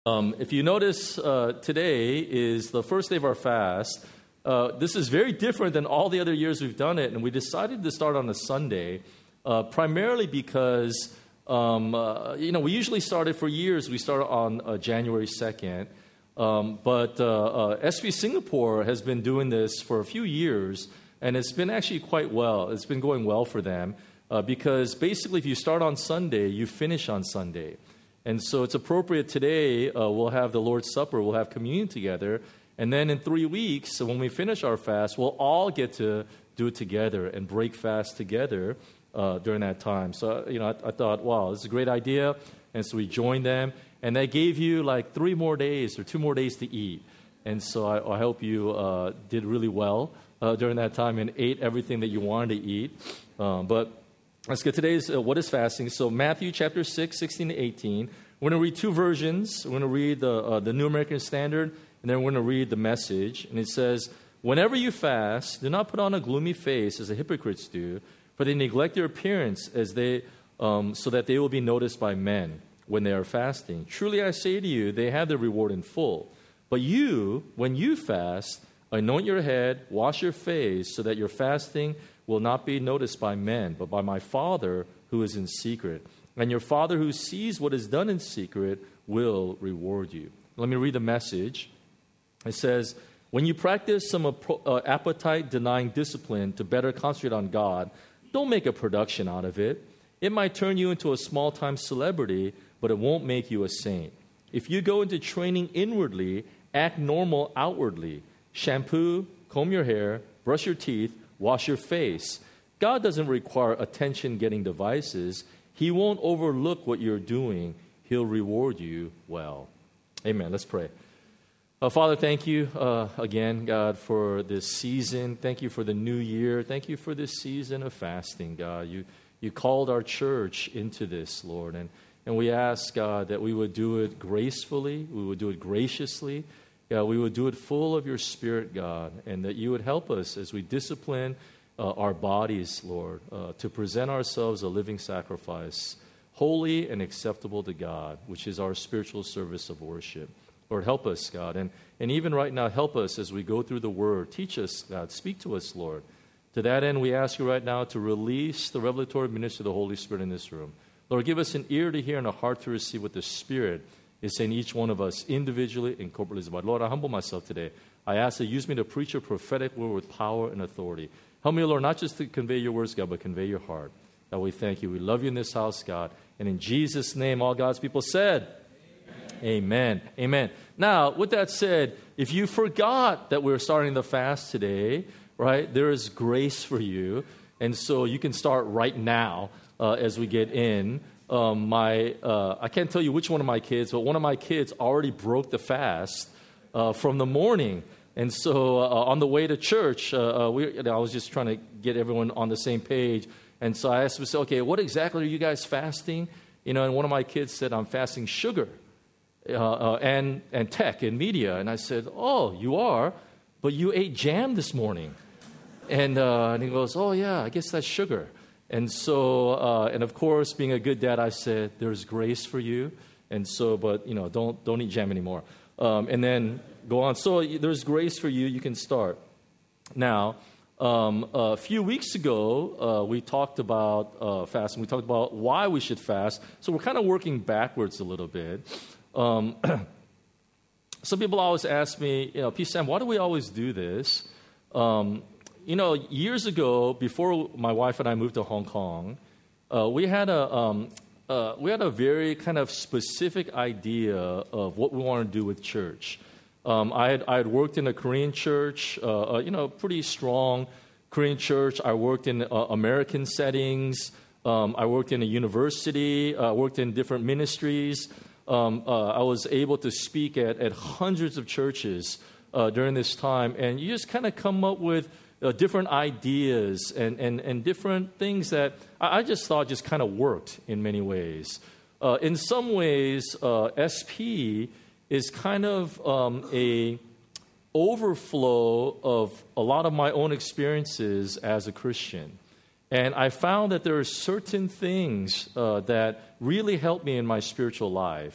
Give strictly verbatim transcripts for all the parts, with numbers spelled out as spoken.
Um, if you notice, uh, today is the first day of our fast. Uh, this is very different than all the other years we've done it, and we decided to start on a Sunday, uh, primarily because, um, uh, you know, we usually started for years. We started on uh, January second, um, but uh, uh, S V Singapore has been doing this for a few years, and it's been actually quite well. It's been going well for them, uh, because basically if you start on Sunday, you finish on Sunday. And so it's appropriate today, uh, we'll have the Lord's Supper, we'll have communion together, and then in three weeks, when we finish our fast, we'll all get to do it together and break fast together uh, during that time. So, you know, I, I thought, wow, this is a great idea, and so we joined them, and they gave you like three more days or two more days to eat. And so I, I hope you uh, did really well uh, during that time and ate everything that you wanted to eat. Um, but Let's get today's uh, What is Fasting? So Matthew chapter six, sixteen to eighteen. We're going to read two versions. We're going to read the, uh, the New American Standard, and then we're going to read the Message. And it says, "Whenever you fast, do not put on a gloomy face as the hypocrites do, for they neglect their appearance as they, um, so that they will be noticed by men when they are fasting. Truly I say to you, they have their reward in full. But you, when you fast, anoint your head, wash your face, so that your fasting will not be noticed by men, but by my Father who is in secret. And your Father who sees what is done in secret will reward you." Let me read the Message. It says, "When you practice some uh, appetite-denying discipline to better concentrate on God, don't make a production out of it. It might turn you into a small-time celebrity, but it won't make you a saint. If you go into training inwardly, act normal outwardly. Shampoo, comb your hair, brush your teeth, wash your face. God doesn't require attention-getting devices. He won't overlook what you're doing. He'll reward you well." Amen. Let's pray. Uh, Father, thank you uh, again, God, for this season. Thank you for the new year. Thank you for this season of fasting, God. You you called our church into this, Lord, and, and we ask, God, that we would do it gracefully, we would do it graciously, God, we would do it full of your Spirit, God, and that you would help us as we discipline uh, our bodies, Lord, uh, to present ourselves a living sacrifice, holy and acceptable to God, which is our spiritual service of worship. Lord, help us, God, and, and even right now, help us as we go through the Word. Teach us, God. Speak to us, Lord. To that end, we ask you right now to release the revelatory ministry of the Holy Spirit in this room. Lord, give us an ear to hear and a heart to receive what the Spirit is saying each one of us individually and corporately about. Lord, I humble myself today. I ask that you use me to preach a prophetic word with power and authority. Help me, Lord, not just to convey your words, God, but convey your heart. God, we thank you. We love you in this house, God. And in Jesus' name, all God's people said, Amen. Amen. Amen. Now, with that said, if you forgot that we're starting the fast today, right, there is grace for you. And so you can start right now uh, as we get in. Um, my, uh, I can't tell you which one of my kids, but one of my kids already broke the fast uh, from the morning. And so uh, on the way to church, uh, uh, we, you know, I was just trying to get everyone on the same page. And so I asked him, okay, what exactly are you guys fasting? You know, and one of my kids said, I'm fasting sugar uh, uh, and, and tech and media. And I said, oh, you are? But you ate jam this morning. And, uh, and he goes, oh, yeah, I guess that's sugar. And so, uh, and of course, being a good dad, I said, there's grace for you. And so, but, you know, don't don't eat jam anymore. Um, and then go on. So there's grace for you. You can start. Now, um, a few weeks ago, uh, we talked about uh, fasting. We talked about why we should fast. So we're kind of working backwards a little bit. Um, some people always ask me, you know, P. Sam, why do we always do this? Um You know, years ago, before my wife and I moved to Hong Kong, uh, we had a um, uh, we had a very kind of specific idea of what we wanted to do with church. Um, I had I had worked in a Korean church, uh, uh, you know, pretty strong Korean church. I worked in uh, American settings. Um, I worked in a university. I uh, worked in different ministries. Um, uh, I was able to speak at at hundreds of churches uh, during this time, and you just kind of come up with Uh, different ideas and, and, and different things that I, I just thought just kind of worked in many ways. Uh, in some ways, uh, S P is kind of um, a overflow of a lot of my own experiences as a Christian. And I found that there are certain things uh, that really helped me in my spiritual life.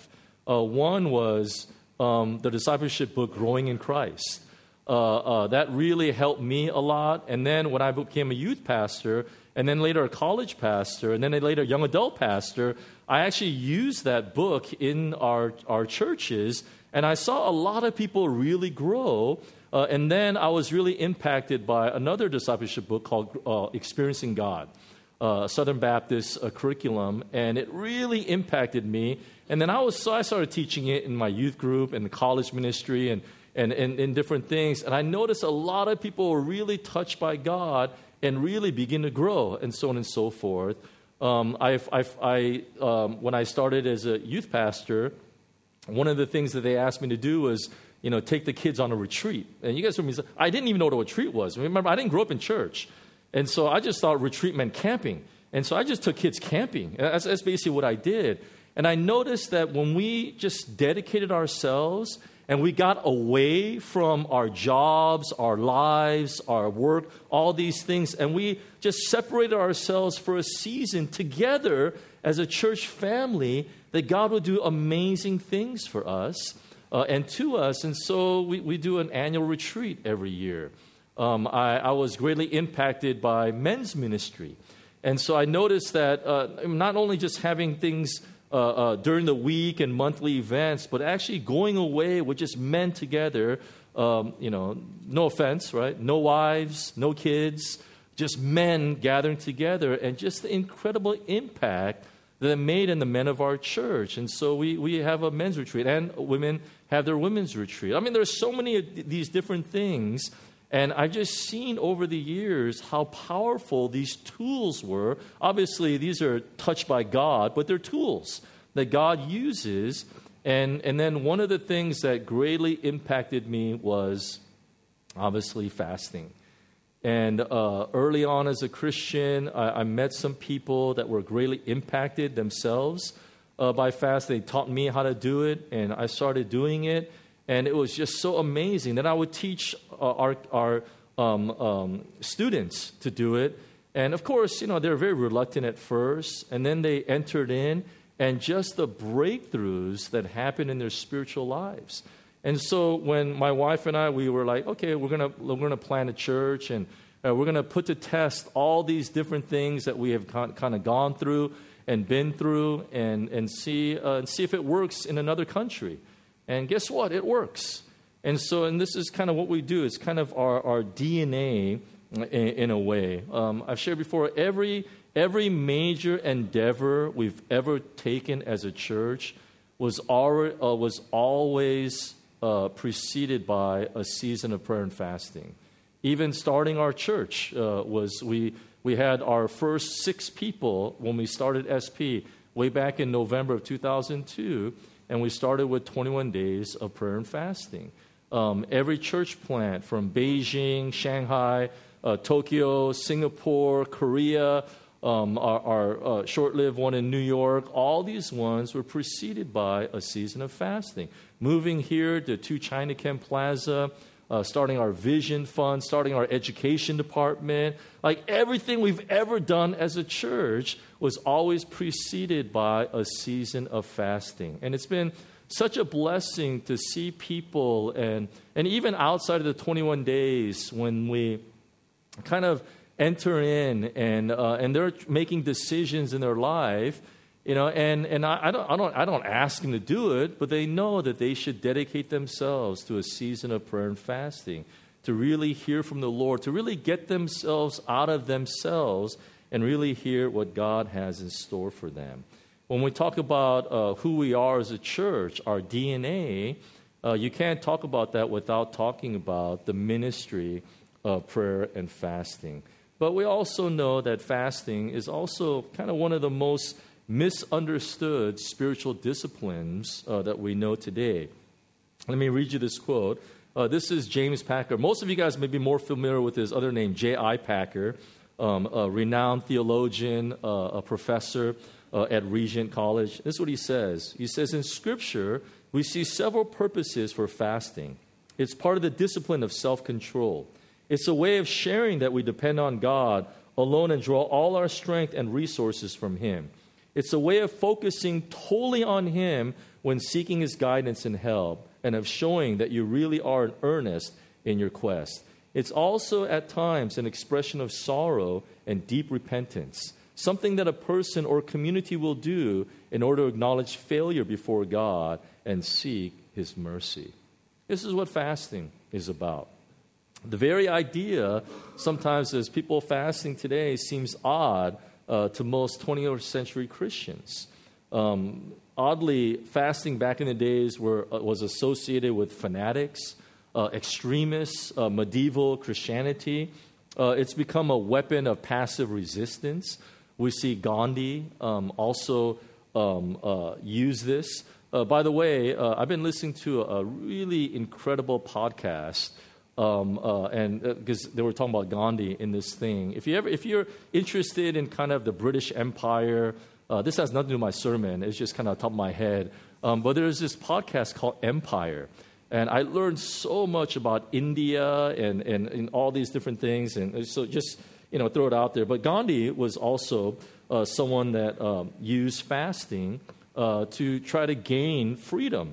Uh, one was um, the discipleship book, Growing in Christ. Uh, uh, that really helped me a lot. And then when I became a youth pastor, and then later a college pastor, and then later a young adult pastor, I actually used that book in our, our churches, and I saw a lot of people really grow. Uh, and then I was really impacted by another discipleship book called uh, Experiencing God, uh, Southern Baptist uh, curriculum, and it really impacted me. And then I was so I started teaching it in my youth group and the college ministry and and in different things. And I noticed a lot of people were really touched by God and really begin to grow, and so on and so forth. Um, I've, I've, I, um, when I started as a youth pastor, one of the things that they asked me to do was, you know, take the kids on a retreat. And you guys remember, I didn't even know what a retreat was. Remember, I didn't grow up in church. And so I just thought retreat meant camping. And so I just took kids camping. That's, that's basically what I did. And I noticed that when we just dedicated ourselves and we got away from our jobs, our lives, our work, all these things, and we just separated ourselves for a season together as a church family, that God would do amazing things for us uh, and to us. And so we, we do an annual retreat every year. Um, I, I was greatly impacted by men's ministry. And so I noticed that uh, not only just having things Uh, uh, during the week and monthly events, but actually going away with just men together, um, you know, no offense, right? No wives, no kids, just men gathering together, and just the incredible impact that it made in the men of our church. And so we, we have a men's retreat, and women have there's women's retreat. I mean, there's so many of these different things, and I've just seen over the years how powerful these tools were. Obviously, these are touched by God, but they're tools that God uses. And, and then one of the things that greatly impacted me was obviously fasting. And uh, early on as a Christian, I, I met some people that were greatly impacted themselves uh, by fasting. They taught me how to do it, and I started doing it. And it was just so amazing. Then I would teach uh, our, our um, um, students to do it. And of course, you know, they were very reluctant at first. And then they entered in, and just the breakthroughs that happened in their spiritual lives. And so when my wife and I, we were like, okay, we're going to we're gonna plant a church, and uh, we're going to put to test all these different things that we have con- kind of gone through and been through, and, and, see, uh, and see if it works in another country. And guess what? It works. And so, and this is kind of what we do. It's kind of our, our D N A in, in a way. Um, I've shared before, every every major endeavor we've ever taken as a church was, already, uh, was always uh, preceded by a season of prayer and fasting. Even starting our church uh, was, we, we had our first six people when we started S P way back in November of two thousand two. And we started with twenty-one days of prayer and fasting. Um, every church plant from Beijing, Shanghai, uh, Tokyo, Singapore, Korea, um, our, our uh, short-lived one in New York, all these ones were preceded by a season of fasting. Moving here to Two Chinachem Plaza, uh, starting our Vision Fund, starting our education department, like everything we've ever done as a church was always preceded by a season of fasting. And it's been such a blessing to see people, and, and even outside of the twenty-one days when we kind of enter in and uh, and they're making decisions in their life, you know, and, and I, I don't I don't I don't ask them to do it, but they know that they should dedicate themselves to a season of prayer and fasting, to really hear from the Lord, to really get themselves out of themselves and really hear what God has in store for them. When we talk about uh, who we are as a church, our D N A, uh, you can't talk about that without talking about the ministry of prayer and fasting. But we also know that fasting is also kind of one of the most misunderstood spiritual disciplines uh, that we know today. Let me read you this quote. Uh, this is James Packer. Most of you guys may be more familiar with his other name, J I Packer, um, a renowned theologian, uh, a professor uh, at Regent College. This is what he says. He says, in Scripture, we see several purposes for fasting. It's part of the discipline of self-control. It's a way of sharing that we depend on God alone and draw all our strength and resources from Him. It's a way of focusing totally on Him when seeking His guidance and help, and of showing that you really are in earnest in your quest. It's also at times an expression of sorrow and deep repentance, something that a person or community will do in order to acknowledge failure before God and seek His mercy. This is what fasting is about. The very idea, sometimes as people fasting today, seems odd uh, to most twenty-first century Christians. Um, oddly, fasting back in the days were, uh, was associated with fanatics, uh, extremists, uh, medieval Christianity. Uh, it's become a weapon of passive resistance. We see Gandhi um, also um, uh, use this. Uh, by the way, uh, I've been listening to a, a really incredible podcast, um, uh, and because uh, they were talking about Gandhi in this thing. If you ever, if you're interested in kind of the British Empire, uh, this has nothing to do with my sermon. It's just kind of top of my head. Um, but there's this podcast called Empire, and I learned so much about India and, and, and all these different things. And so just you know, throw it out there. But Gandhi was also uh, someone that um, used fasting uh, to try to gain freedom.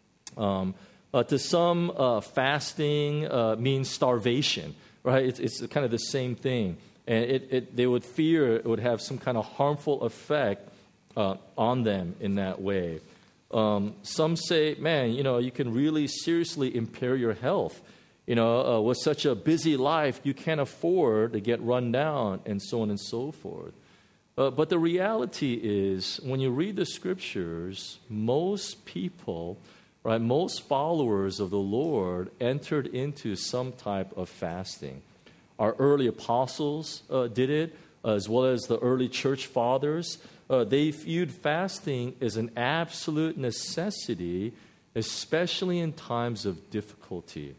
Um, uh, to some, uh, fasting uh, means starvation, right? It's, it's kind of the same thing. And it, it, they would fear it would have some kind of harmful effect uh, on them in that way. Um, some say, man, you know, you can really seriously impair your health. You know, uh, with such a busy life, you can't afford to get run down and so on and so forth. Uh, but the reality is, when you read the Scriptures, most people, right, most followers of the Lord entered into some type of fasting. Our early apostles uh, did it, as well as the early church fathers. Uh, they viewed fasting as an absolute necessity, especially in times of difficulty.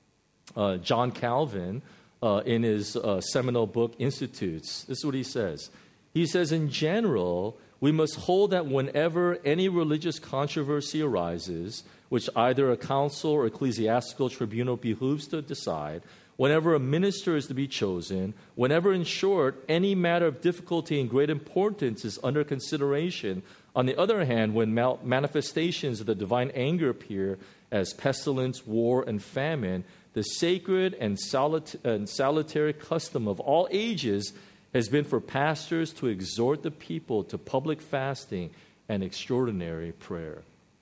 Uh, John Calvin, uh, in his uh, seminal book, Institutes, this is what he says. He says, in general, we must hold that whenever any religious controversy arises, which either a council or ecclesiastical tribunal behooves to decide, whenever a minister is to be chosen, whenever, in short, any matter of difficulty and great importance is under consideration, on the other hand, when mal- manifestations of the divine anger appear as pestilence, war, and famine, the sacred and, salut- and salutary custom of all ages has been for pastors to exhort the people to public fasting and extraordinary prayer.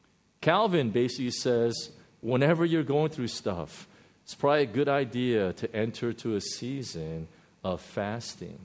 Calvin basically says, whenever you're going through stuff, it's probably a good idea to enter to a season of fasting.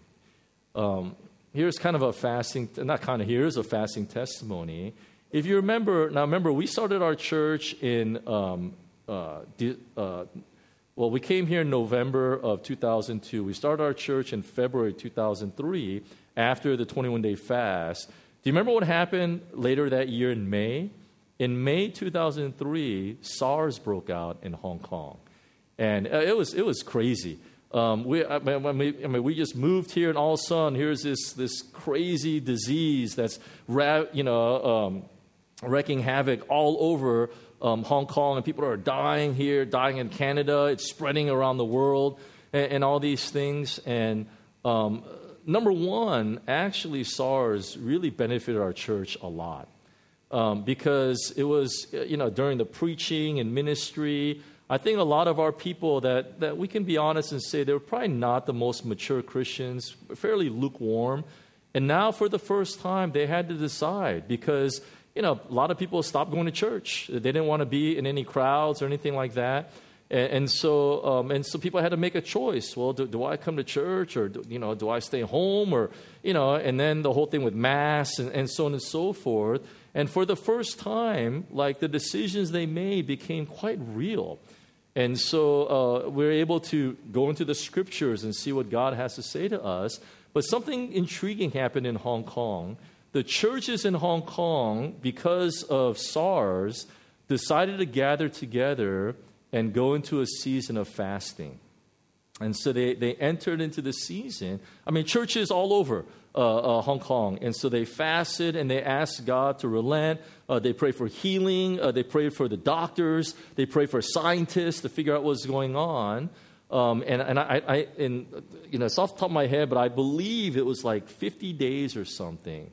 Um, here's kind of a fasting, not kind of, here's a fasting testimony. If you remember, now remember, we started our church in, um, uh, uh, well, we came here in November of two thousand two. We started our church in February two thousand three after the twenty-one day fast. Do you remember what happened later that year in May? In May two thousand three, SARS broke out in Hong Kong. And it was it was crazy. Um, we, I mean, I mean, we just moved here, and all of a sudden, here's this this crazy disease that's ra- you know um, wreaking havoc all over um, Hong Kong, and people are dying here, dying in Canada. It's spreading around the world, and, and all these things. And um, number one, actually, SARS really benefited our church a lot um, because it was you know during the preaching and ministry. I think a lot of our people that, that we can be honest and say they were probably not the most mature Christians, fairly lukewarm. And now for the first time, they had to decide because, you know, a lot of people stopped going to church. They didn't want to be in any crowds or anything like that. And, and so um, and so people had to make a choice. Well, do, do I come to church or, do, you know, do I stay home? Or, you know, and then the whole thing with masks and, and so on and so forth. And for the first time, like the decisions they made became quite real. And so uh, we're able to go into the Scriptures and see what God has to say to us. But something intriguing happened in Hong Kong. The churches in Hong Kong, because of SARS, decided to gather together and go into a season of fasting. And so they, they entered into the season. I mean, churches all over uh, uh, Hong Kong. And so they fasted and they asked God to relent. Uh, they prayed for healing. Uh, they prayed for the doctors. They prayed for scientists to figure out what's going on. Um, and and I, I and, you know, it's off the top of my head, but I believe it was like fifty days or something.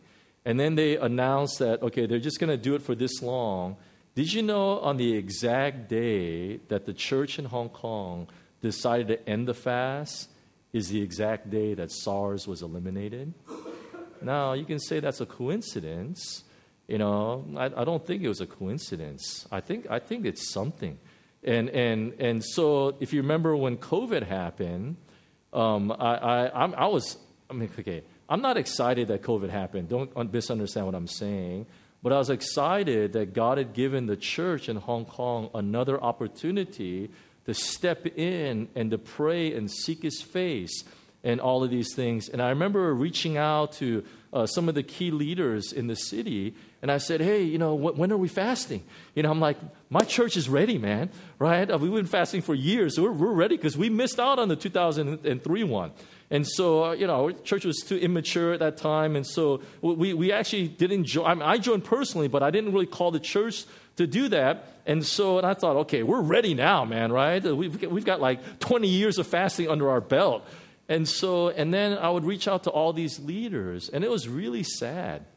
And then they announced that, okay, they're just going to do it for this long. Did you know on the exact day that the church in Hong Kong decided to end the fast is the exact day that SARS was eliminated? Now, you can say that's a coincidence. You know, I, I don't think it was a coincidence. I think I think it's something. And and and so if you remember when COVID happened, um, I, I, I'm, I was, I mean, okay, I'm not excited that COVID happened. Don't misunderstand what I'm saying. But I was excited that God had given the church in Hong Kong another opportunity to step in and to pray and seek His face and all of these things. And I remember reaching out to uh, some of the key leaders in the city, and I said, hey, you know, wh- when are we fasting? You know, I'm like, my church is ready, man, right? Uh, we've been fasting for years, so we're, we're ready because we missed out on the two thousand three one. And so, uh, you know, our church was too immature at that time, and so we, we actually didn't join. I mean, I joined personally, but I didn't really call the church to do that. And so, and I thought, okay, we're ready now, man, right? We've, we've got like twenty years of fasting under our belt. And so, and then I would reach out to all these leaders, and it was really sad.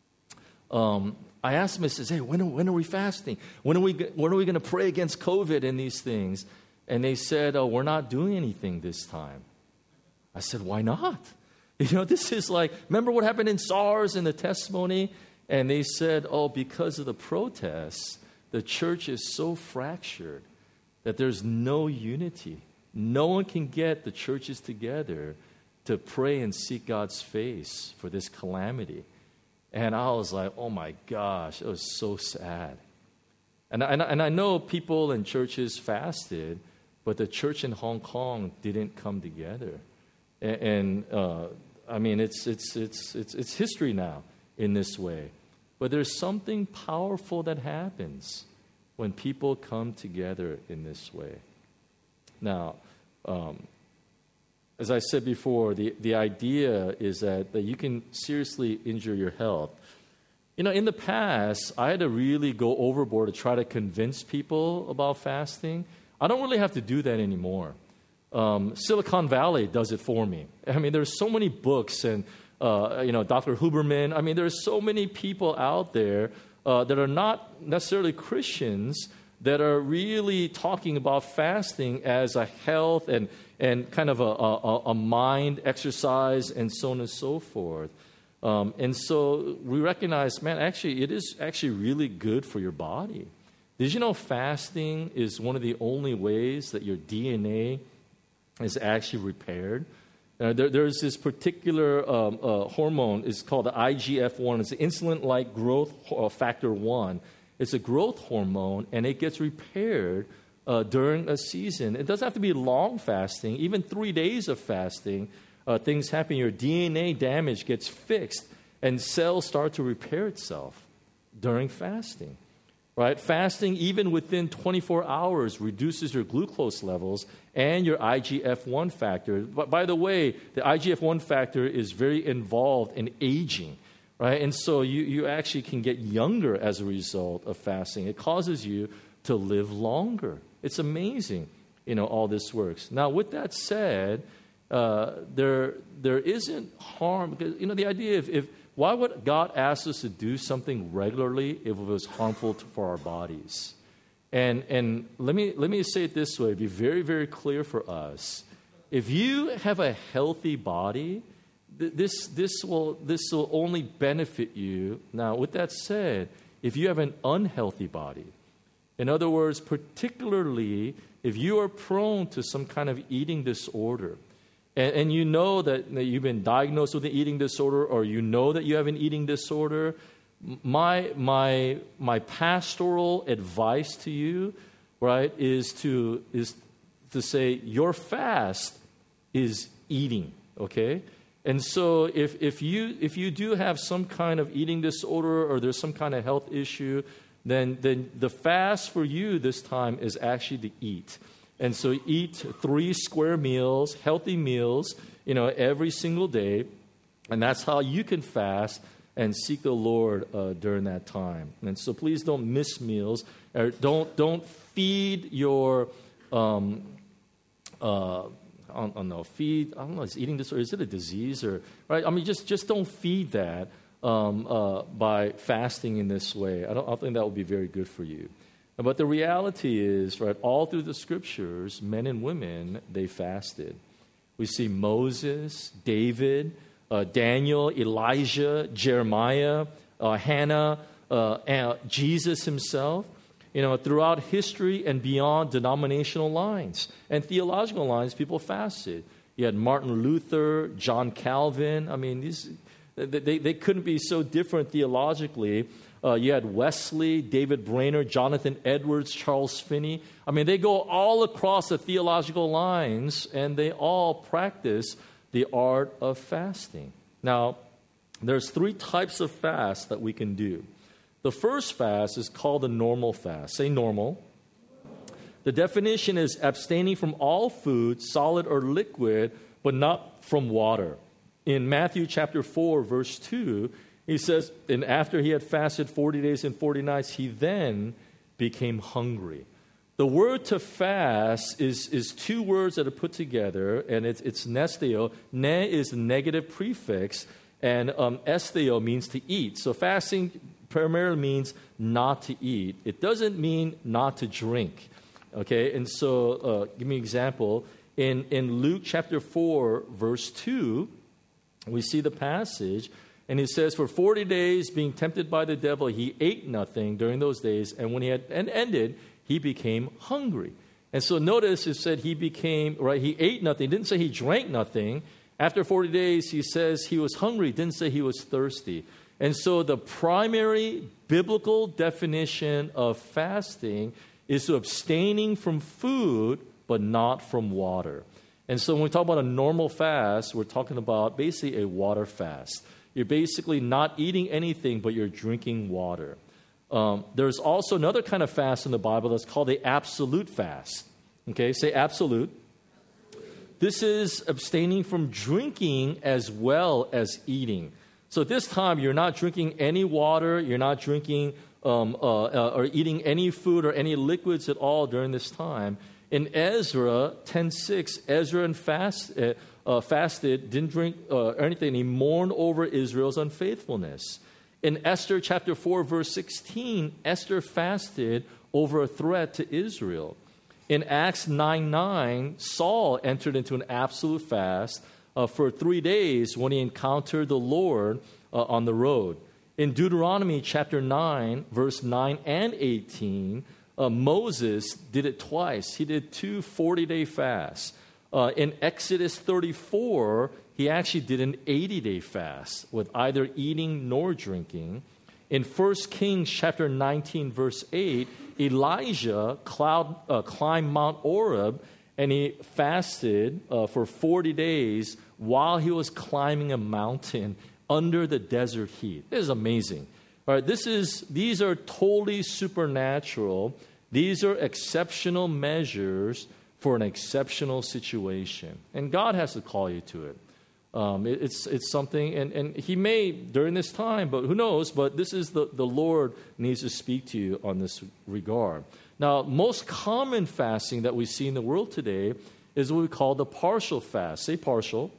Um, I asked them, I said, hey, when are, when are we fasting? When are we, when are we going to pray against COVID and these things? And they said, oh, we're not doing anything this time. I said, why not? You know, this is like, remember what happened in SARS and the testimony? And they said, oh, because of the protests, the church is so fractured that there's no unity. No one can get the churches together to pray and seek God's face for this calamity. And I was like, oh my gosh, it was so sad. And I, and I know people and churches fasted, but the church in Hong Kong didn't come together. And, and uh, I mean, it's, it's, it's, it's, it's history now in this way. But there's something powerful that happens when people come together in this way. Now, um, as I said before, the, the idea is that, that you can seriously injure your health. You know, in the past, I had to really go overboard to try to convince people about fasting. I don't really have to do that anymore. Um, Silicon Valley does it for me. I mean, there's so many books and, uh, you know, Doctor Huberman. I mean, there's so many people out there uh, that are not necessarily Christians that are really talking about fasting as a health and, and kind of a, a, a mind exercise and so on and so forth. Um, and so we recognize, man, actually, it is actually really good for your body. Did you know fasting is one of the only ways that your D N A is actually repaired? Uh, there, there's this particular um, uh, hormone. It's called the I G F one. It's the insulin-like growth uh, factor one. It's a growth hormone, and it gets repaired uh, during a season. It doesn't have to be long fasting. Even three days of fasting, uh, things happen. Your D N A damage gets fixed, and cells start to repair itself during fasting. Right? Fasting, even within twenty-four hours, reduces your glucose levels and your I G F one factor. But by the way, the I G F one factor is very involved in aging. Right? And so you, you actually can get younger as a result of fasting. It causes you to live longer. It's amazing, you know, all this works. Now, with that said, uh, there there isn't harm. Because, you know, the idea of if why would God ask us to do something regularly if it was harmful to, for our bodies? And and let me let me say it this way, be very, very clear for us. If you have a healthy body, This this will this will only benefit you. Now, with that said, if you have an unhealthy body, in other words, particularly if you are prone to some kind of eating disorder, and, and you know that, that you've been diagnosed with an eating disorder, or you know that you have an eating disorder, my my my pastoral advice to you, right, is to is to say your fast is eating, okay? And so if, if you if you do have some kind of eating disorder or there's some kind of health issue, then, then the fast for you this time is actually to eat. And so eat three square meals, healthy meals, you know, every single day. And that's how you can fast and seek the Lord uh, during that time. And so please don't miss meals. Or don't, don't feed your... Um, uh, I don't, I don't know, feed, I don't know, is eating disorder, is it a disease or, right? I mean, just, just don't feed that um, uh, by fasting in this way. I don't, I don't think that would be very good for you. But the reality is, right, all through the scriptures, men and women, they fasted. We see Moses, David, uh, Daniel, Elijah, Jeremiah, uh, Hannah, uh, and Jesus himself. You know, throughout history and beyond denominational lines and theological lines, people fasted. You had Martin Luther, John Calvin. I mean, these they, they couldn't be so different theologically. Uh, you had Wesley, David Brainerd, Jonathan Edwards, Charles Finney. I mean, they go all across the theological lines, and they all practice the art of fasting. Now, there's three types of fast that we can do. The first fast is called the normal fast. Say normal. The definition is abstaining from all food, solid or liquid, but not from water. In Matthew chapter four, verse two, he says, and after he had fasted forty days and forty nights, he then became hungry. The word to fast is, is two words that are put together, and it's, it's nesteo. Ne is the negative prefix, and um, esteo means to eat. So fasting primarily means not to eat. It doesn't mean not to drink. Okay, and so uh, give me an example. In, in Luke chapter four, verse two, we see the passage, and it says, for forty days, being tempted by the devil, he ate nothing during those days, and when he had and ended, he became hungry. And so notice it said he became, right, he ate nothing. It didn't say he drank nothing. After forty days, he says he was hungry. It didn't say he was thirsty. And so the primary biblical definition of fasting is to abstaining from food, but not from water. And so when we talk about a normal fast, we're talking about basically a water fast. You're basically not eating anything, but you're drinking water. Um, there's also another kind of fast in the Bible that's called the absolute fast. Okay, say absolute. This is abstaining from drinking as well as eating. So this time, you're not drinking any water, you're not drinking um, uh, uh, or eating any food or any liquids at all during this time. In Ezra ten six, Ezra and fast, uh, uh, fasted, didn't drink uh, anything. He mourned over Israel's unfaithfulness. In Esther chapter four, verse sixteen, Esther fasted over a threat to Israel. In Acts nine nine, Saul entered into an absolute fast uh, for three days when he encountered the Lord uh, on the road. In Deuteronomy chapter nine, verse nine and eighteen, uh, Moses did it twice. He did two forty-day fasts. Uh, in Exodus thirty-four, he actually did an eighty-day fast with either eating nor drinking. In First Kings chapter nineteen, verse eight, Elijah cloud, uh, climbed Mount Oreb, and he fasted uh, for forty days while he was climbing a mountain under the desert heat. This is amazing. All right, this is, these are totally supernatural. These are exceptional measures for an exceptional situation. And God has to call you to it. Um, it it's it's something, and, and he may during this time, but who knows, but this is the, the Lord needs to speak to you on this regard. Now, most common fasting that we see in the world today is what we call the partial fast. Say partial.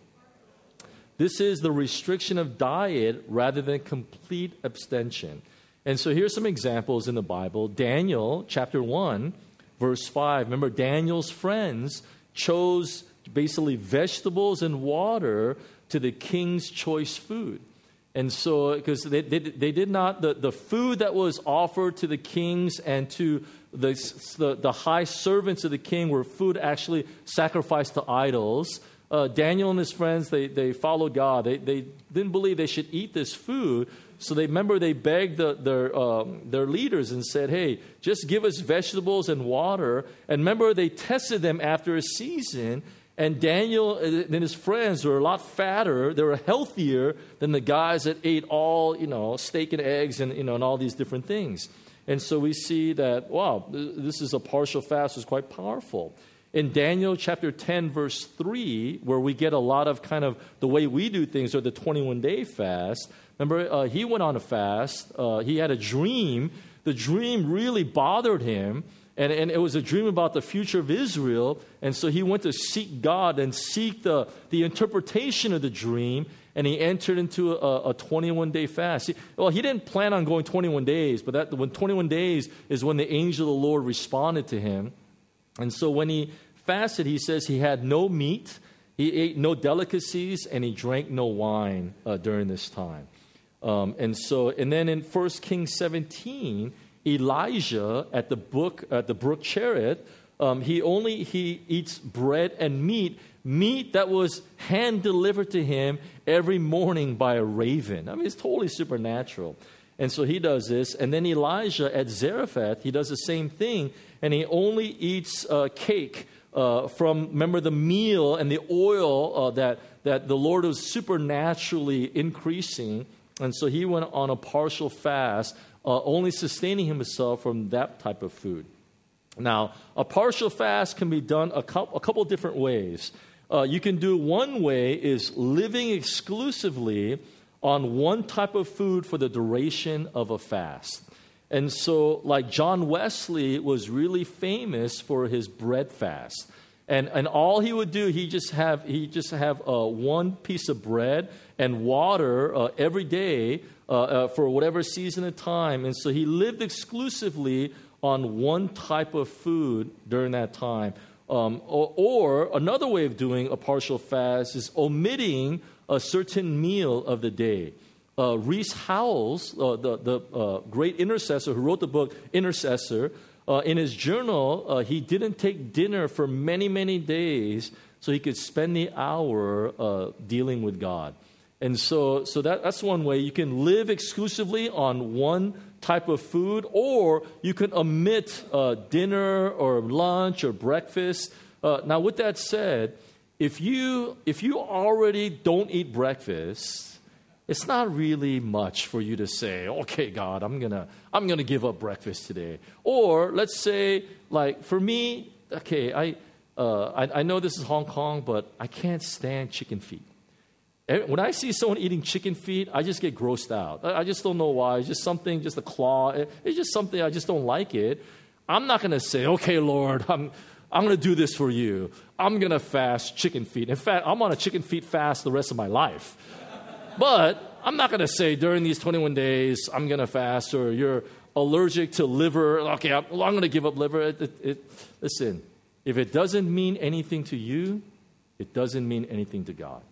This is the restriction of diet rather than complete abstention. And so here's some examples in the Bible. Daniel chapter one, verse five. Remember, Daniel's friends chose basically vegetables and water to the king's choice food. And so, because they, they, they did not, the, the food that was offered to the kings and to the, the, the high servants of the king were food actually sacrificed to idols. Uh, Daniel and his friends, they, they followed God. They, they didn't believe they should eat this food. So they remember they begged the, their, um, their leaders and said, hey, just give us vegetables and water. And remember, they tested them after a season. And Daniel and his friends were a lot fatter. They were healthier than the guys that ate all, you know, steak and eggs and, you know, and all these different things. And so we see that, wow, this is a partial fast. It's quite powerful. In Daniel chapter ten, verse three, where we get a lot of kind of the way we do things, or the twenty-one day fast. Remember, uh, he went on a fast. Uh, he had a dream. The dream really bothered him. And, and it was a dream about the future of Israel. And so he went to seek God and seek the, the interpretation of the dream. and he entered into a, a twenty-one day fast. He, well, he didn't plan on going twenty-one days, but that when twenty-one days is when the angel of the Lord responded to him. And so when he fasted, he says he had no meat, he ate no delicacies, and he drank no wine uh, during this time. Um, and so, and then in First Kings seventeen, Elijah at the brook at the brook Cherith, um, he only he eats bread and meat, meat that was hand delivered to him every morning by a raven. I mean, it's totally supernatural. And so he does this. And then Elijah at Zarephath, he does the same thing, and he only eats uh, cake uh, from, remember, the meal and the oil uh, that that the Lord was supernaturally increasing. And so he went on a partial fast, uh, only sustaining himself from that type of food. Now, a partial fast can be done a, co- a couple different ways. Uh, you can do one way is living exclusively on one type of food for the duration of a fast. And so, like John Wesley was really famous for his bread fast. And and all he would do, he just have he just have uh, one piece of bread and water uh, every day uh, uh, for whatever season of time. And so he lived exclusively on one type of food during that time. Um, or, or another way of doing a partial fast is omitting a certain meal of the day. Uh, Rees Howells, uh, the, the uh, great intercessor who wrote the book Intercessor, uh, in his journal, uh, he didn't take dinner for many, many days so he could spend the hour uh, dealing with God. And so, so that, that's one way. You can live exclusively on one type of food, or you can omit uh, dinner or lunch or breakfast. Uh, now, with that said, if you if you already don't eat breakfast, it's not really much for you to say, "Okay, God, I'm gonna I'm gonna give up breakfast today." Or let's say, like for me, okay, I uh, I, I know this is Hong Kong, but I can't stand chicken feet. When I see someone eating chicken feet, I just get grossed out. I just don't know why. It's just something, just a claw. It's just something, I just don't like it. I'm not going to say, okay, Lord, I'm I'm going to do this for you. I'm going to fast chicken feet. In fact, I'm on a chicken feet fast the rest of my life. But I'm not going to say during these twenty-one days, I'm going to fast, or you're allergic to liver. Okay, I'm, I'm going to give up liver. It, it, it, listen, if it doesn't mean anything to you, it doesn't mean anything to God.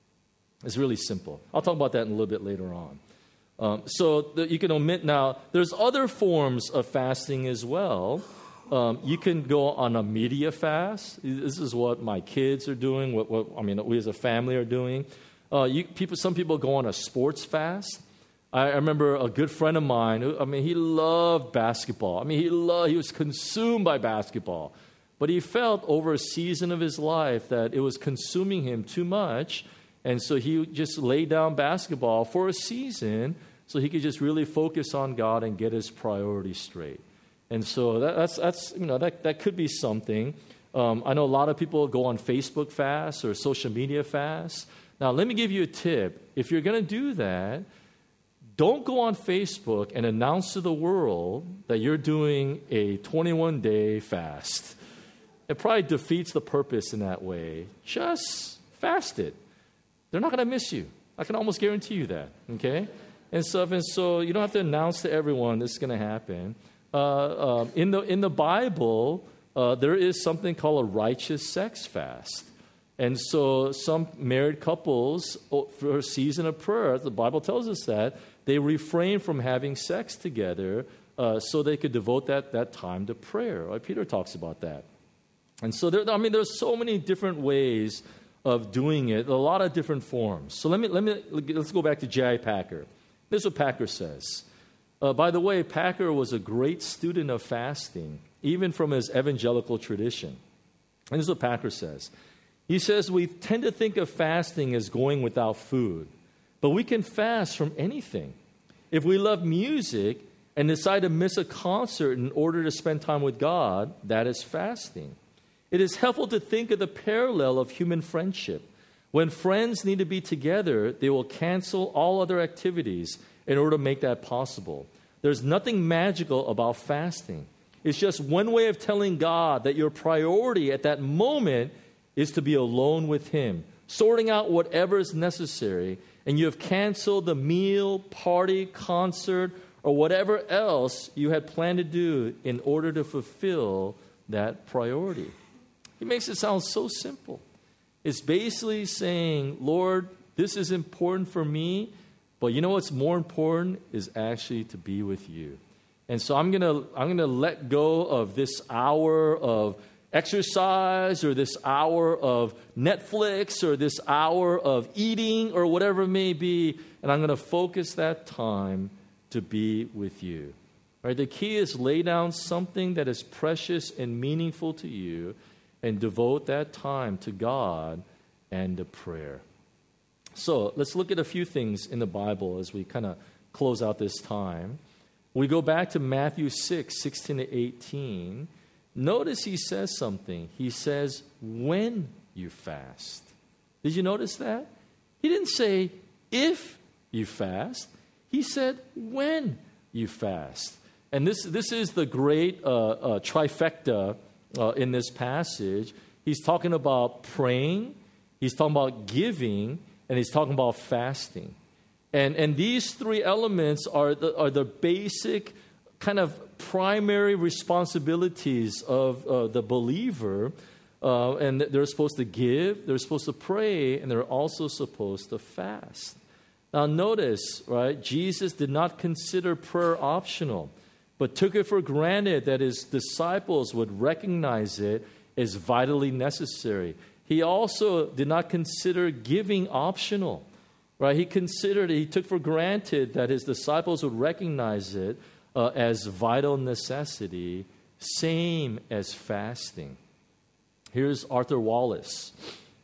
It's really simple. I'll talk about that in a little bit later on. Um, so the, you can omit now. There's other forms of fasting as well. Um, you can go on a media fast. This is what my kids are doing. What, what I mean, we as a family are doing. Uh, you, people, some people go on a sports fast. I, I remember a good friend of mine. Who, I mean, he loved basketball. I mean, he loved. He was consumed by basketball, but he felt over a season of his life that it was consuming him too much. And so he just laid down basketball for a season so he could just really focus on God and get his priorities straight. And so that, that's, that's you know, that, that could be something. Um, I know a lot of people go on Facebook fasts or social media fasts. Now, let me give you a tip. If you're going to do that, don't go on Facebook and announce to the world that you're doing a twenty-one day fast. It probably defeats the purpose in that way. Just fast it. They're not going to miss you. I can almost guarantee you that, okay? And so, and so you don't have to announce to everyone this is going to happen. Uh, um, in the in the Bible, uh, there is something called a righteous sex fast. And so some married couples, for a season of prayer, the Bible tells us that, they refrain from having sex together uh, so they could devote that, that time to prayer. Right? Peter talks about that. And so, there, I mean, there's so many different ways of doing it, a lot of different forms. So let me let me let's go back to J I Packer. This is what Packer says. Uh, by the way, Packer was a great student of fasting, even from his evangelical tradition. And this is what Packer says. He says, we tend to think of fasting as going without food, but we can fast from anything. If we love music and decide to miss a concert in order to spend time with God, that is fasting. It is helpful to think of the parallel of human friendship. When friends need to be together, they will cancel all other activities in order to make that possible. There's nothing magical about fasting. It's just one way of telling God that your priority at that moment is to be alone with Him, sorting out whatever is necessary, and you have canceled the meal, party, concert, or whatever else you had planned to do in order to fulfill that priority. He makes it sound so simple. It's basically saying, Lord, this is important for me, but you know what's more important is actually to be with you. And so I'm gonna I'm gonna let go of this hour of exercise or this hour of Netflix or this hour of eating or whatever it may be, and I'm going to focus that time to be with you. Right? The key is lay down something that is precious and meaningful to you and devote that time to God and to prayer. So let's look at a few things in the Bible as we kind of close out this time. We go back to Matthew six, sixteen to eighteen. Notice he says something. He says, when you fast. Did you notice that? He didn't say, if you fast. He said, when you fast. And this, this is the great uh, uh, trifecta uh, in this passage. He's talking about praying, he's talking about giving, and he's talking about fasting. And, and these three elements are the, are the basic kind of primary responsibilities of uh, the believer, uh, and they're supposed to give, they're supposed to pray, and they're also supposed to fast. Now notice, right, Jesus did not consider prayer optional, but took it for granted that his disciples would recognize it as vitally necessary. He also did not consider giving optional, right? He considered, he took for granted that his disciples would recognize it Uh, as vital necessity, same as fasting. Here's Arthur Wallace.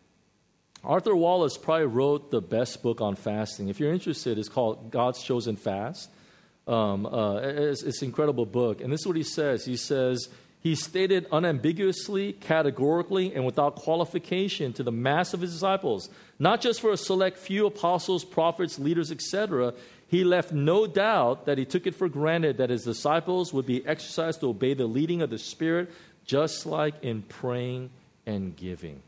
Arthur Wallace probably wrote the best book on fasting. If you're interested, it's called God's Chosen Fast. Um, uh, it's, it's an incredible book. And this is what he says. He says, he stated unambiguously, categorically, and without qualification to the mass of his disciples, not just for a select few apostles, prophets, leaders, et cetera. He left no doubt that he took it for granted that his disciples would be exercised to obey the leading of the Spirit, just like in praying and giving.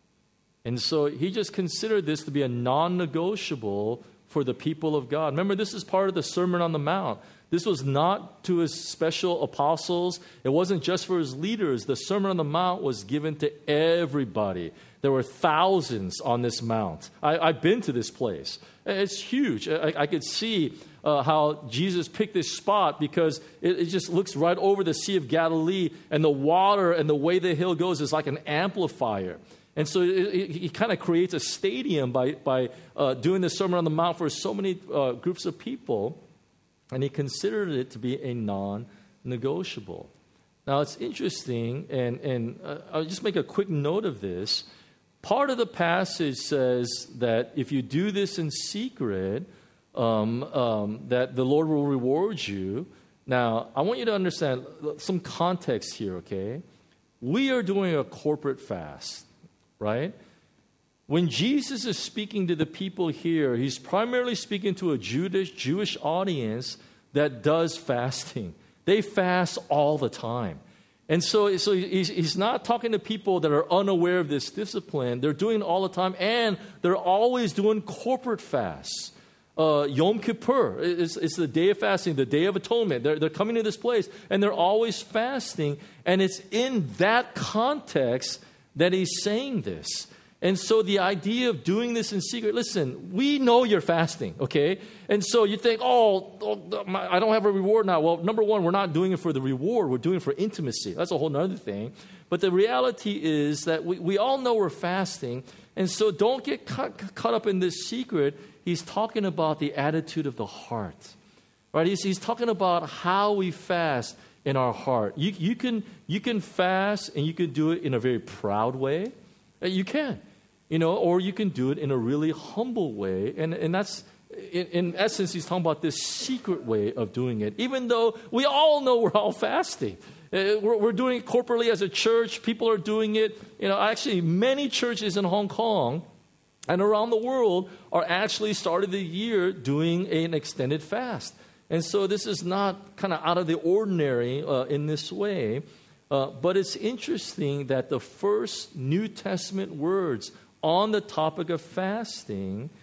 And so he just considered this to be a non-negotiable for the people of God. Remember, this is part of the Sermon on the Mount. This was not to his special apostles. It wasn't just for his leaders. The Sermon on the Mount was given to everybody. There were thousands on this mount. I, I've been to this place. It's huge. I, I could see uh, how Jesus picked this spot because it, it just looks right over the Sea of Galilee, and the water and the way the hill goes is like an amplifier. And so it, it, he kind of creates a stadium by, by uh, doing the Sermon on the Mount for so many uh, groups of people. And he considered it to be a non-negotiable. Now, it's interesting, and, and uh, I'll just make a quick note of this. Part of the passage says that if you do this in secret, um, um, that the Lord will reward you. Now, I want you to understand some context here, okay? We are doing a corporate fast, right? When Jesus is speaking to the people here, he's primarily speaking to a Jewish, Jewish audience that does fasting. They fast all the time. And so, so he's, he's not talking to people that are unaware of this discipline. They're doing it all the time, and they're always doing corporate fasts. Uh, Yom Kippur, it's, it's the day of fasting, the day of atonement. They're, they're coming to this place, and they're always fasting. And it's in that context that he's saying this. And so the idea of doing this in secret, listen, we know you're fasting, okay? And so you think, oh, oh my, I don't have a reward now. Well, number one, we're not doing it for the reward. We're doing it for intimacy. That's a whole other thing. But the reality is that we, we all know we're fasting. And so don't get caught, caught up in this secret. He's talking about the attitude of the heart, right? He's, he's talking about how we fast in our heart. You, you, can, you can fast, and you can do it in a very proud way. You can. You know, or you can do it in a really humble way. And, and that's, in, in essence, he's talking about this secret way of doing it. Even though we all know we're all fasting. Uh, we're, we're doing it corporately as a church. People are doing it. You know, actually, many churches in Hong Kong and around the world are actually started the year doing an extended fast. And so this is not kind of out of the ordinary uh, in this way. Uh, but it's interesting that the first New Testament words on the topic of fasting,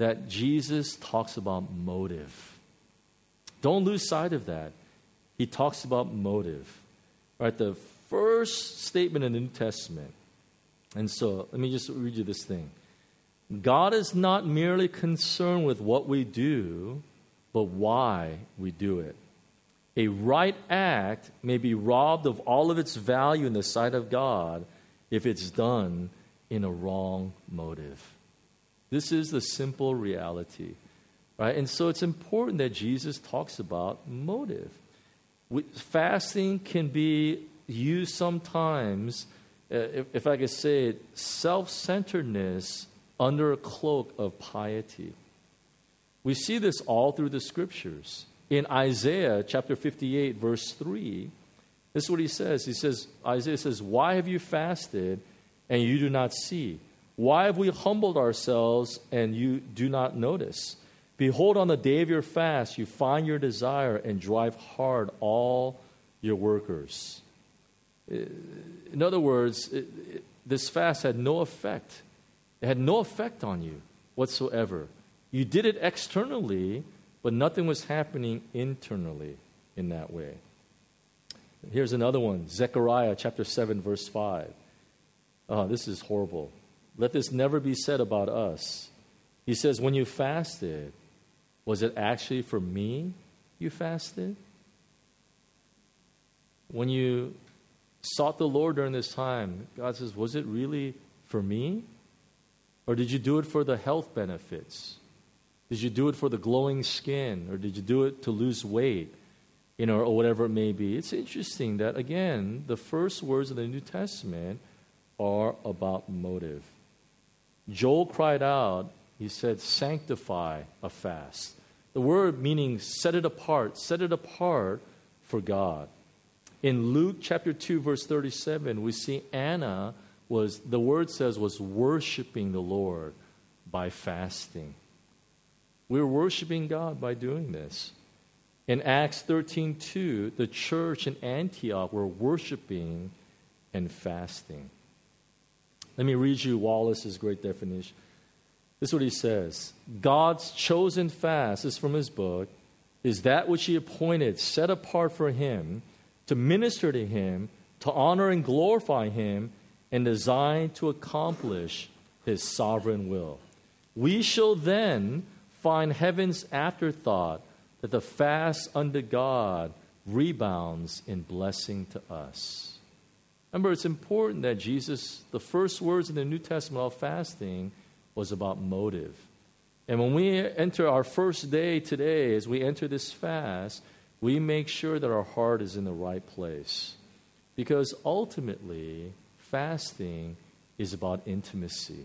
that Jesus talks about motive. Don't lose sight of that. He talks about motive. Right? The first statement in the New Testament. And so, let me just read you this thing. God is not merely concerned with what we do, but why we do it. A right act may be robbed of all of its value in the sight of God if it's done in a wrong motive. This is the simple reality, right? And so it's important that Jesus talks about motive. We, fasting can be used sometimes, uh, if, if I could say it, self-centeredness under a cloak of piety. We see this all through the scriptures. In Isaiah chapter fifty-eight, verse three, this is what he says. He says, Isaiah says, "Why have you fasted and you do not see? Why have we humbled ourselves and you do not notice? Behold, on the day of your fast, you find your desire and drive hard all your workers." In other words, it, it, this fast had no effect. It had no effect on you whatsoever. You did it externally, but nothing was happening internally in that way. Here's another one, Zechariah chapter seven, verse five. Oh, this is horrible. "Let this never be said about us." He says, "When you fasted, was it actually for me you fasted? When you sought the Lord during this time," God says, "was it really for me? Or did you do it for the health benefits? Did you do it for the glowing skin? Or did you do it to lose weight? You know, or whatever it may be." It's interesting that, again, the first words of the New Testament are about motive. Joel cried out, he said, "Sanctify a fast." The word meaning set it apart, set it apart for God. In Luke chapter two, verse thirty-seven, we see Anna was, the word says, was worshiping the Lord by fasting. We're worshiping God by doing this. In Acts thirteen two, the church in Antioch were worshiping and fasting. Let me read you Wallace's great definition. This is what he says. God's chosen fast, this is from his book, is that which he appointed, set apart for him, to minister to him, to honor and glorify him, and designed to accomplish his sovereign will. We shall then find heaven's afterthought that the fast unto God rebounds in blessing to us. Remember, it's important that Jesus, the first words in the New Testament of fasting was about motive. And when we enter our first day today, as we enter this fast, we make sure that our heart is in the right place. Because ultimately, fasting is about intimacy.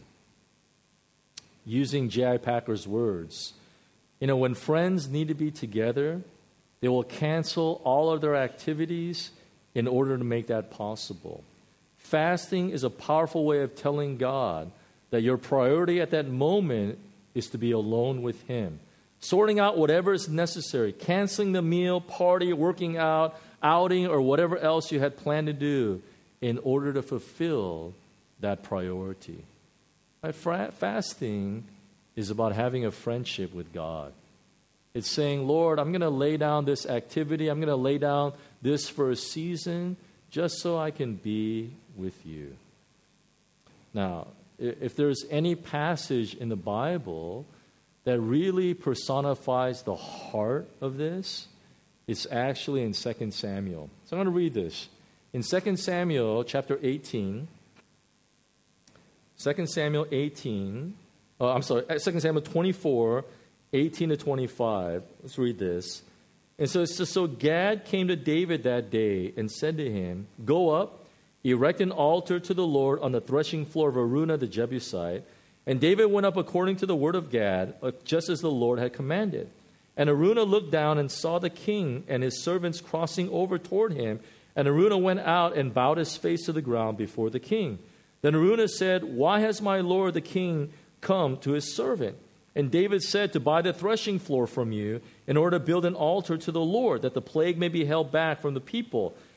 Using J I. Packer's words, you know, when friends need to be together, they will cancel all of their activities in order to make that possible. Fasting is a powerful way of telling God that your priority at that moment is to be alone with him. Sorting out whatever is necessary, canceling the meal, party, working out, outing, or whatever else you had planned to do in order to fulfill that priority. Right? Fasting is about having a friendship with God. It's saying, Lord, I'm going to lay down this activity. I'm going to lay down this for a season just so I can be with you. Now, if there's any passage in the Bible that really personifies the heart of this, it's actually in Second Samuel. So I'm going to read this. In Second Samuel chapter eighteen, Second Samuel eighteen, oh, I'm sorry, Second Samuel twenty-four, eighteen to twenty-five. Let's read this. And so it says, so Gad came to David that day and said to him, go up, erect an altar to the Lord on the threshing floor of Araunah the Jebusite. And David went up according to the word of Gad, just as the Lord had commanded. And Araunah looked down and saw the king and his servants crossing over toward him. And Araunah went out and bowed his face to the ground before the king. Then Araunah said, why has my lord the king come to his servant? And David said, to buy the threshing floor from you in order to build an altar to the Lord, that the plague may be held back from the people.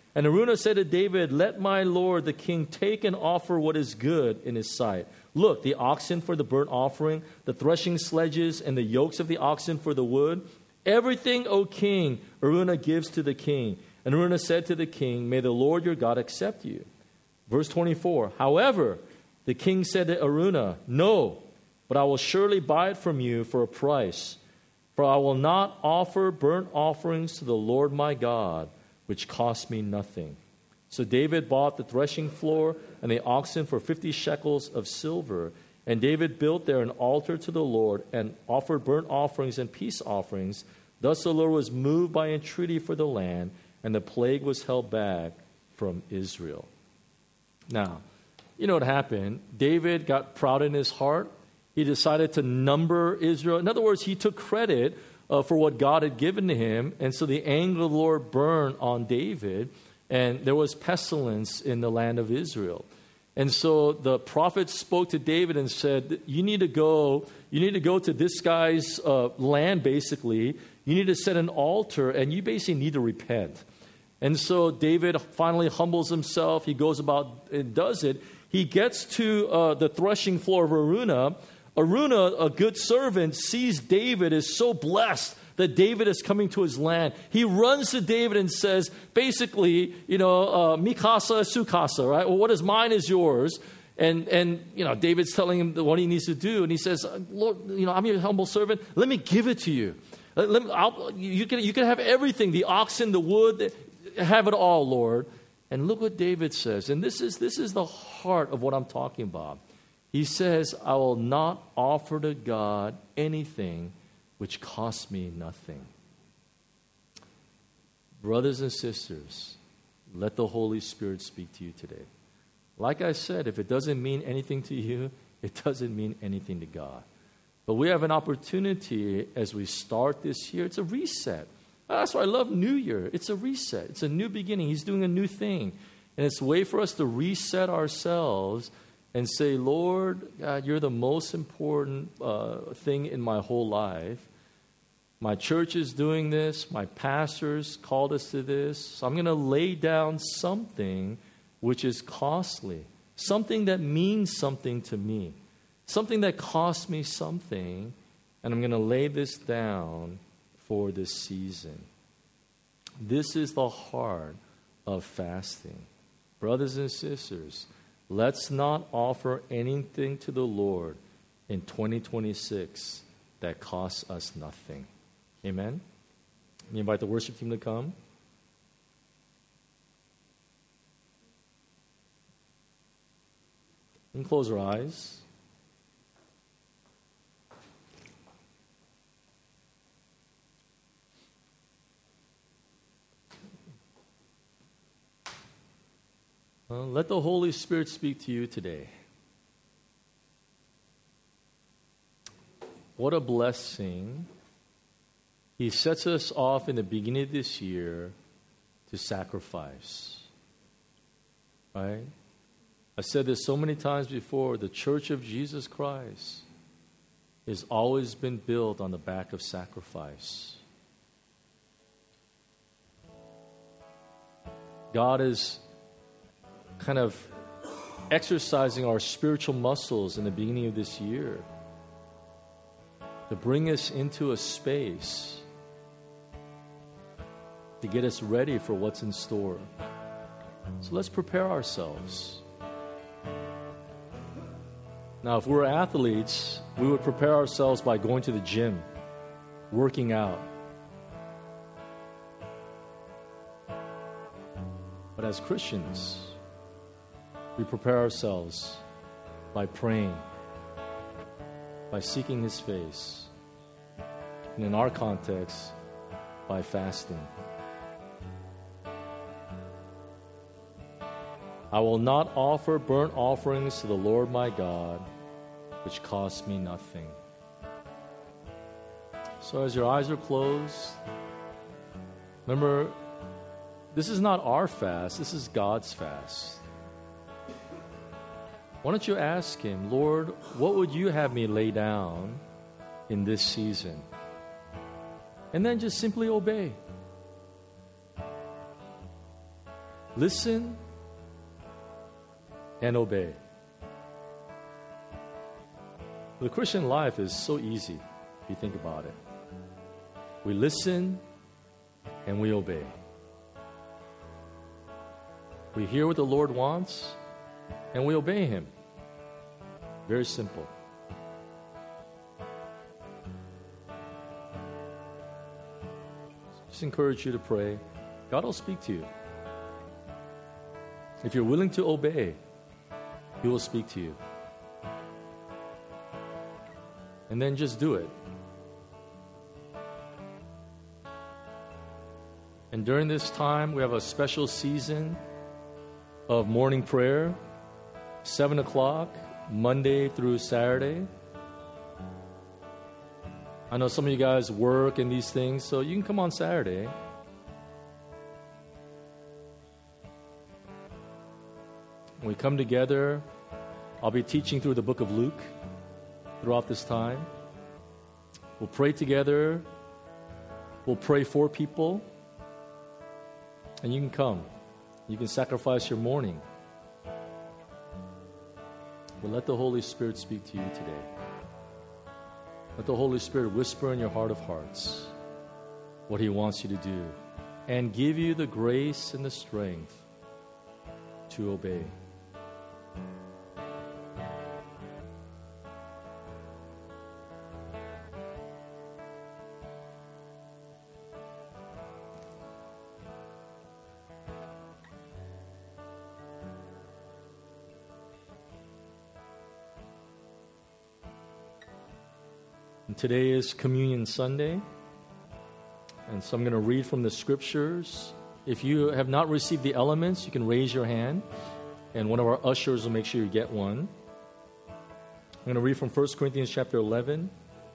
And Araunah said to David, let my lord the king take and offer what is good in his sight. Look, the oxen for the burnt offering, the threshing sledges, and the yokes of the oxen for the wood. Everything, O king, Araunah gives to the king. And Araunah said to the king, may the Lord your God accept you. Verse twenty-four, however, the king said to Araunah, no, but I will surely buy it from you for a price. For I will not offer burnt offerings to the Lord my God, which cost me nothing. So David bought the threshing floor and the oxen for fifty shekels of silver. And David built there an altar to the Lord and offered burnt offerings and peace offerings. Thus the Lord was moved by entreaty for the land, and the plague was held back from Israel. Now, you know what happened? David got proud in his heart. He decided to number Israel. In other words, he took credit uh, for what God had given to him. And so the anger of the Lord burned on David, and there was pestilence in the land of Israel. And so the prophet spoke to David and said, you need to go, you need to go to this guy's uh, land, basically. You need to set an altar, and you basically need to repent. And so David finally humbles himself. He goes about and does it. He gets to uh, the threshing floor of Araunah. Araunah, a good servant, sees David is so blessed that David is coming to his land. He runs to David and says, basically, you know, uh, Mikasa, Sukasa, right? Well, what is mine is yours. And, and, you know, David's telling him what he needs to do. And he says, Lord, you know, I'm your humble servant. Let me give it to you. Let me, I'll, you, can, you can have everything, the oxen, the wood, have it all, Lord. And look what David says. And this is, this is the heart of what I'm talking about. He says, I will not offer to God anything which costs me nothing. Brothers and sisters, let the Holy Spirit speak to you today. Like I said, if it doesn't mean anything to you, it doesn't mean anything to God. But we have an opportunity as we start this year. It's a reset. That's why I love New Year. It's a reset. It's a new beginning. He's doing a new thing. And it's a way for us to reset ourselves and say, Lord, God, you're the most important uh, thing in my whole life. My church is doing this. My pastors called us to this. So I'm going to lay down something which is costly, something that means something to me, something that costs me something, and I'm going to lay this down for this season. This is the heart of fasting. Brothers and sisters, let's not offer anything to the Lord in twenty twenty-six that costs us nothing. Amen? We invite the worship team to come. And close our eyes. Uh, let the Holy Spirit speak to you today. What a blessing. He sets us off in the beginning of this year to sacrifice. Right? I said this so many times before. The Church of Jesus Christ has always been built on the back of sacrifice. God is kind of exercising our spiritual muscles in the beginning of this year to bring us into a space to get us ready for what's in store. So let's prepare ourselves. Now, if we were athletes, we would prepare ourselves by going to the gym, working out. But as Christians, we prepare ourselves by praying, by seeking His face, and in our context, by fasting. I will not offer burnt offerings to the Lord my God, which cost me nothing. So as your eyes are closed, remember, this is not our fast, this is God's fast. Why don't you ask Him, Lord, what would you have me lay down in this season? And then just simply obey. Listen and obey. The Christian life is so easy if you think about it. We listen and we obey. We hear what the Lord wants and we obey Him. Very simple. Just encourage you to pray. God will speak to you. If you're willing to obey, He will speak to you. And then just do it. And during this time, we have a special season of morning prayer, seven o'clock, Monday through Saturday. I know some of you guys work and these things, so you can come on Saturday. When we come together, I'll be teaching through the book of Luke throughout this time. We'll pray together. We'll pray for people. And you can come. You can sacrifice your morning. But let the Holy Spirit speak to you today. Let the Holy Spirit whisper in your heart of hearts what He wants you to do and give you the grace and the strength to obey. And today is Communion Sunday, and so I'm going to read from the Scriptures. If you have not received the elements, you can raise your hand, and one of our ushers will make sure you get one. I'm going to read from First Corinthians chapter eleven,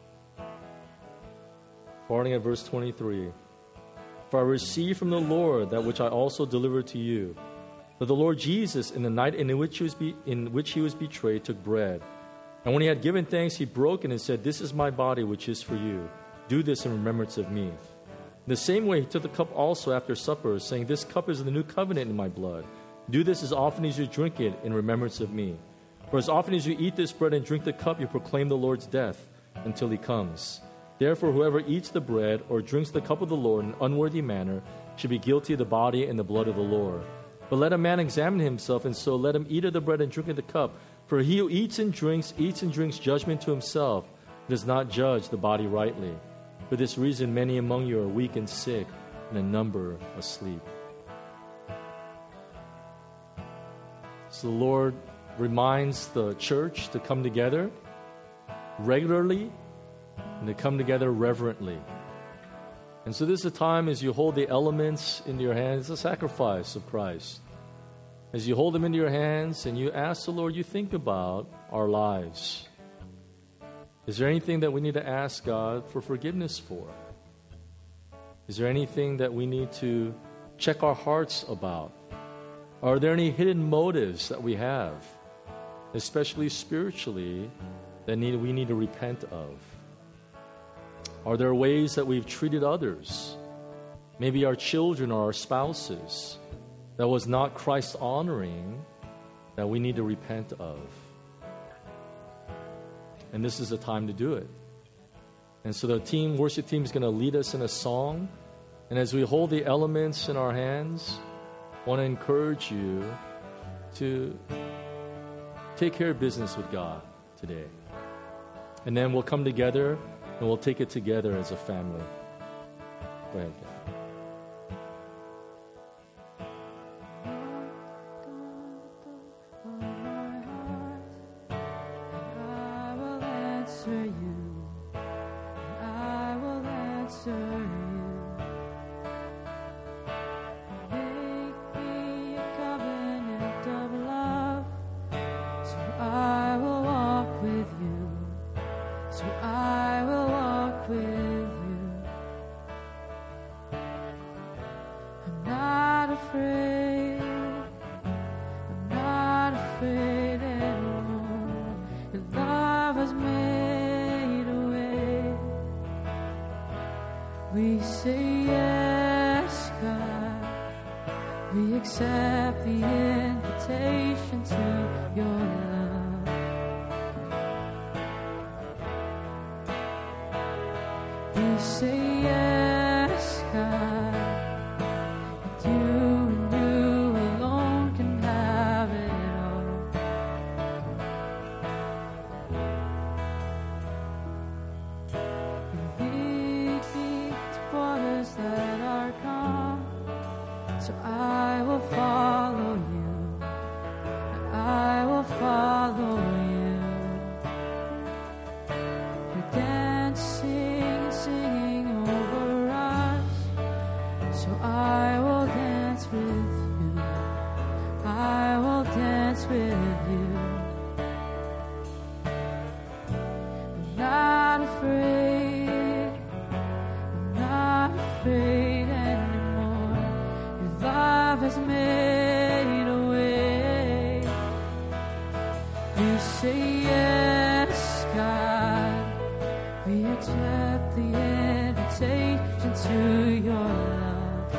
starting at verse twenty-three. For I received from the Lord that which I also delivered to you, that the Lord Jesus, in the night in which he was, be, in which he was betrayed, took bread. And when He had given thanks, He broke it and said, "This is my body, which is for you. Do this in remembrance of me." In the same way, He took the cup also after supper, saying, "This cup is the new covenant in my blood. Do this as often as you drink it in remembrance of me. For as often as you eat this bread and drink the cup, you proclaim the Lord's death until He comes. Therefore, whoever eats the bread or drinks the cup of the Lord in an unworthy manner should be guilty of the body and the blood of the Lord. But let a man examine himself, and so let him eat of the bread and drink of the cup. For he who eats and drinks, eats and drinks judgment to himself, does not judge the body rightly. For this reason, many among you are weak and sick, and a number asleep." So the Lord reminds the church to come together regularly and to come together reverently. And so this is a time as you hold the elements into your hands, the sacrifice of Christ. As you hold them into your hands and you ask the Lord, you think about our lives. Is there anything that we need to ask God for forgiveness for? Is there anything that we need to check our hearts about? Are there any hidden motives that we have, especially spiritually, that need, we need to repent of? Are there ways that we've treated others, maybe our children or our spouses, that was not Christ-honoring, that we need to repent of? And this is the time to do it. And so the team, worship team is going to lead us in a song. And as we hold the elements in our hands, I want to encourage you to take care of business with God today. And then we'll come together and we'll take it together as a family. Go ahead, Ken. We say yes, God. We accept the invitation to your love. We say yes, God. You and you alone can have it all. You lead me to waters that are calm, so I will follow you. I will follow you. You're dancing and singing over us, so I will dance with you. I will dance with you. I'm not afraid. I'm not afraid anymore. Your love has made a way. We say yes, God. We accept the invitation to your love.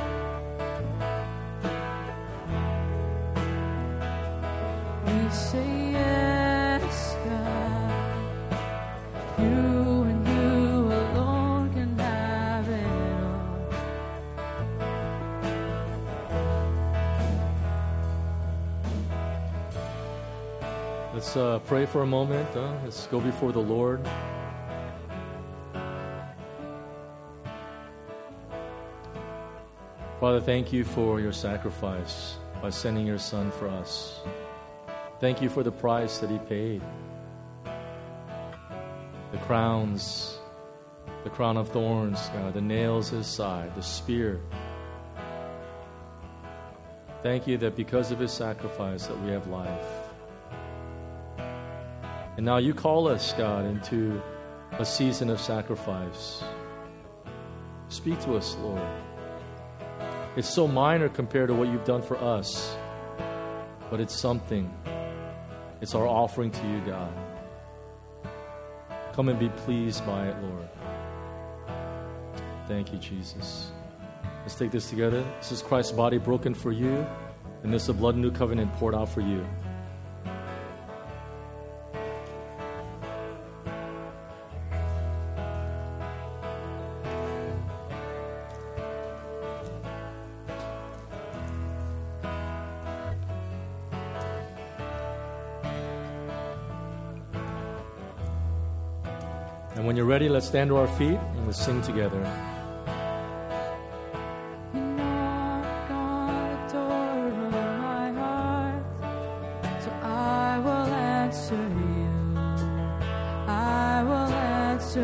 We say yes, God. You and you alone can have it all. Let's uh, pray for a moment. Uh, let's go before the Lord. Father, thank you for your sacrifice by sending your Son for us. Thank you for the price that he paid. The crowns, the crown of thorns, God, the nails in his side, the spear. Thank you that because of his sacrifice that we have life. And now you call us, God, into a season of sacrifice. Speak to us, Lord. It's so minor compared to what you've done for us, but it's something. It's our offering to you, God. Come and be pleased by it, Lord. Thank you, Jesus. Let's take this together. This is Christ's body broken for you, and this is the blood of the new covenant poured out for you. And when you're ready, let's stand to our feet and let's sing together. You knock on the door of my heart, so I will answer you. I will answer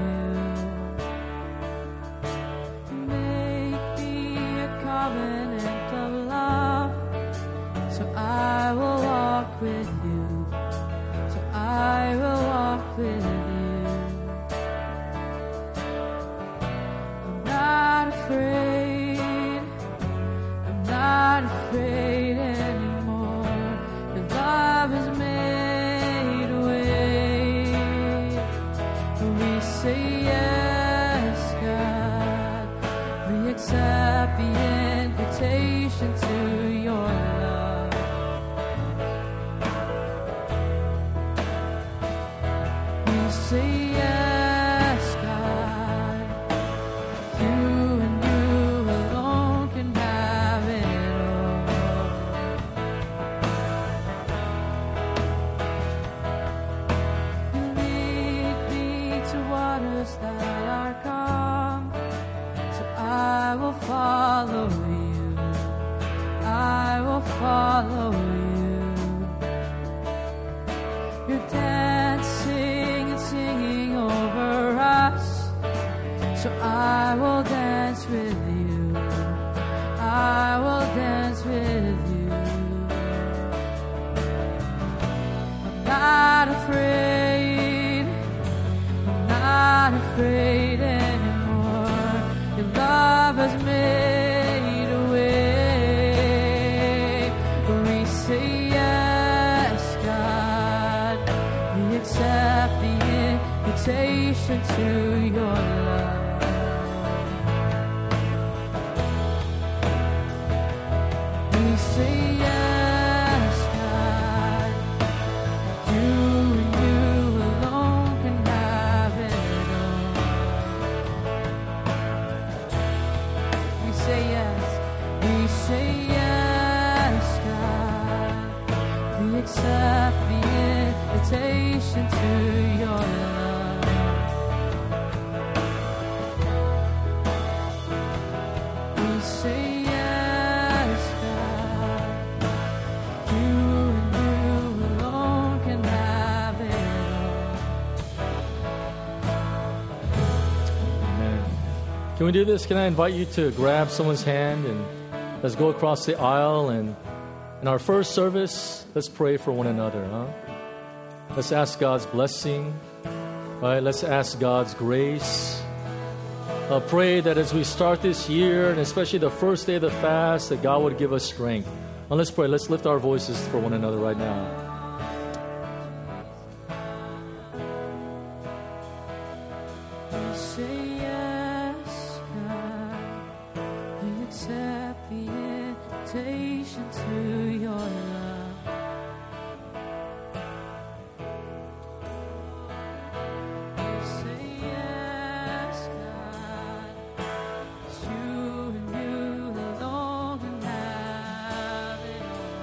you. Make me a covenant of love, so I will walk with you. So I will walk with you. Afraid, I'm not afraid anymore. Your love has made a way. We say yes, God. We accept the invitation to your love. We say yes, God. You and you alone can have it all. You lead me to waters that are calm, so I will follow you. I will follow you. You're dancing and singing over us, so I will dance with you. I will dance with you. I'm not afraid. I'm not afraid anymore. Your love has made a way. We say yes, God. We accept the invitation to your love. accept the invitation to your love. We say yes, God. You and you alone can have it all. Amen. Can we do this? Can I invite you to grab someone's hand and let's go across the aisle, and in our first service, let's pray for one another, huh? Let's ask God's blessing, right? Let's ask God's grace. Uh, pray that as we start this year, and especially the first day of the fast, that God would give us strength. And let's pray. Let's lift our voices for one another right now. We say yes, God. We accept the invitation to your love. We say yes, God. 'Cause you and you alone can have it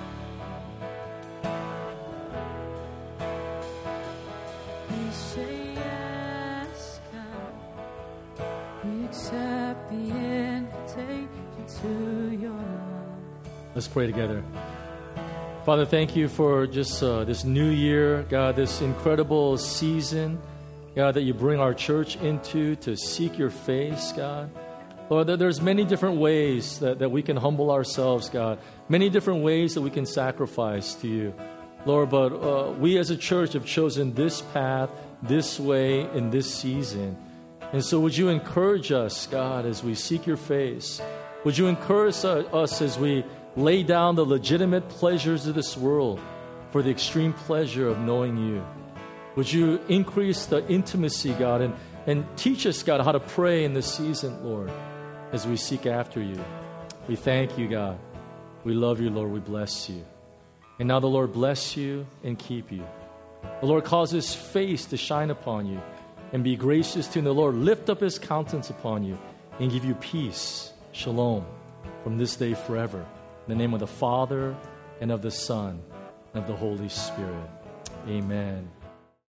all. We say yes, God. We accept the invitation to your love. Let's pray together. Father, thank you for just uh, this new year, God, this incredible season, God, that you bring our church into to seek your face, God. Lord, there- there's many different ways that, that we can humble ourselves, God, many different ways that we can sacrifice to you. Lord, but uh, we as a church have chosen this path, this way, in this season. And so would you encourage us, God, as we seek your face? Would you encourage uh, us as we lay down the legitimate pleasures of this world for the extreme pleasure of knowing you? Would you increase the intimacy, God, and, and teach us, God, how to pray in this season, Lord, as we seek after you. We thank you, God. We love you, Lord. We bless you. And now the Lord bless you and keep you. The Lord cause his face to shine upon you and be gracious to you. And the Lord lift up his countenance upon you and give you peace, shalom, from this day forever. In the name of the Father, and of the Son, and of the Holy Spirit. Amen.